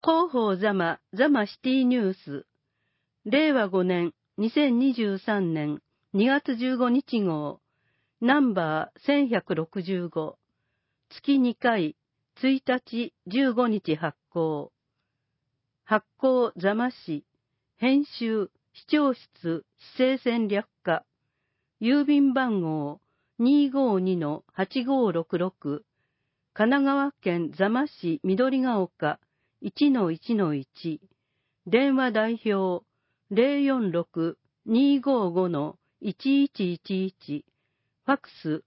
広報ザマシティニュース、令和5年2023年2月15日号、ナンバー1165、月2回、1日15日発行。発行ザマ市、編集、視聴室、市政戦略課、郵便番号252-8566、神奈川県座間市緑ヶ丘 1-1-1、電話代表046-255-1111、ファックス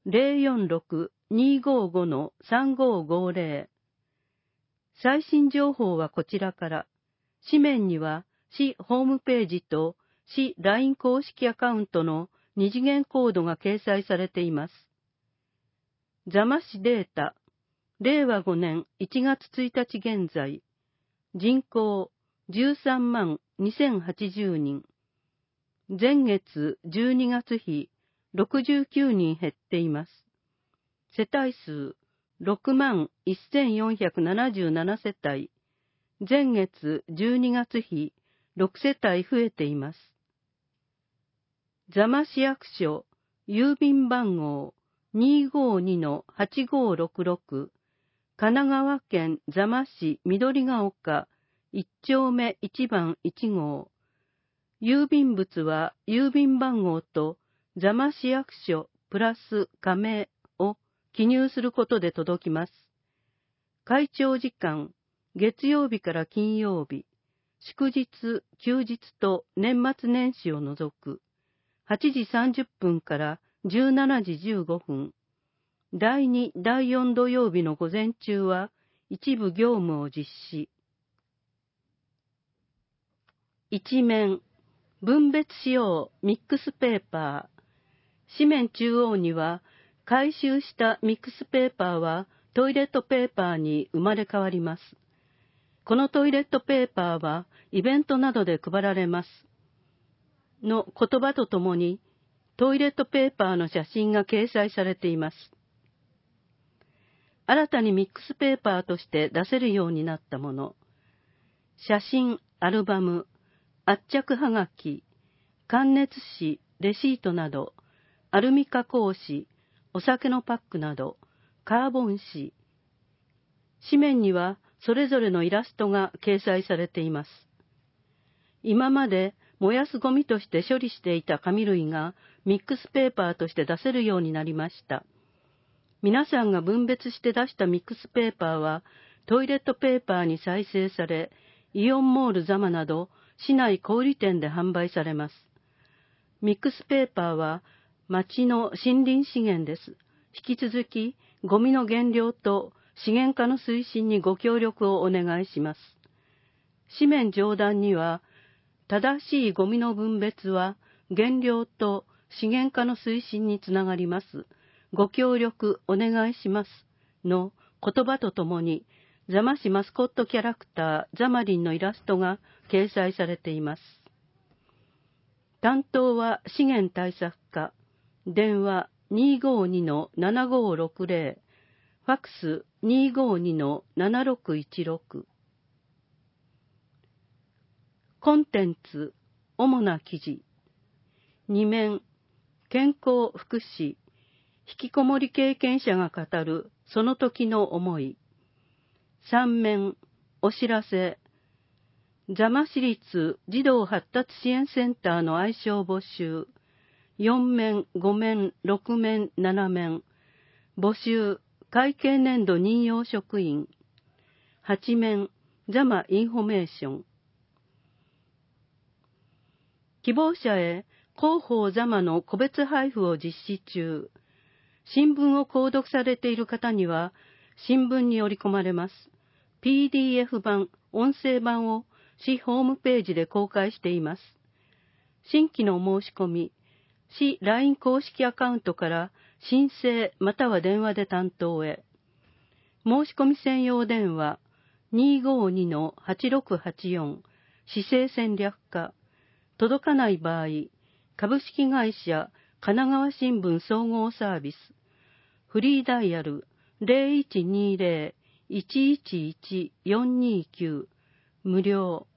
046-255-3550。最新情報はこちらから。紙面には市ホームページと市 LINE 公式アカウントの二次元コードが掲載されています。座間市データ、令和5年1月1日現在、人口13万2080人、前月12月比69人減っています。世帯数6万1477世帯、前月12月比6世帯増えています。座間市役所、郵便番号252-8566、神奈川県座間市緑ヶ丘1丁目1番1号。郵便物は郵便番号と座間市役所プラス加盟を記入することで届きます。開庁時間、月曜日から金曜日、祝日、休日と年末年始を除く、8時30分から17時15分。第2、第4土曜日の午前中は一部業務を実施。一面、分別しようミックスペーパー。紙面中央には、回収したミックスペーパーはトイレットペーパーに生まれ変わります。このトイレットペーパーはイベントなどで配られます。の言葉とともに、トイレットペーパーの写真が掲載されています。新たにミックスペーパーとして出せるようになったもの。写真、アルバム、圧着はがき、感熱紙、レシートなど、アルミ加工紙、お酒のパックなど、カーボン紙。紙面にはそれぞれのイラストが掲載されています。今まで燃やすゴミとして処理していた紙類がミックスペーパーとして出せるようになりました。皆さんが分別して出したミックスペーパーはトイレットペーパーに再生され、イオンモール座間など市内小売店で販売されます。ミックスペーパーは町の森林資源です。引き続きゴミの減量と資源化の推進にご協力をお願いします。紙面上段には、正しいゴミの分別は減量と資源化の推進につながります。ご協力お願いしますの言葉とともに、座間市マスコットキャラクターザマリンのイラストが掲載されています。担当は資源対策課、電話252-7560、ファックス252-7616。コンテンツ、主な記事。2面、健康福祉、引きこもり経験者が語るその時の思い。3面、お知らせ。座間市立児童発達支援センターの愛称募集。4面、5面、6面、7面。募集、会計年度任用職員。8面、座間インフォメーション。希望者へ広報座間の個別配布を実施中。新聞を購読されている方には、新聞に織り込まれます。PDF 版、音声版を市ホームページで公開しています。新規の申し込み、市 LINE 公式アカウントから申請または電話で担当へ。申し込み専用電話252-8684、市政戦略課。届かない場合、株式会社神奈川新聞総合サービス、フリーダイヤル 111-429無料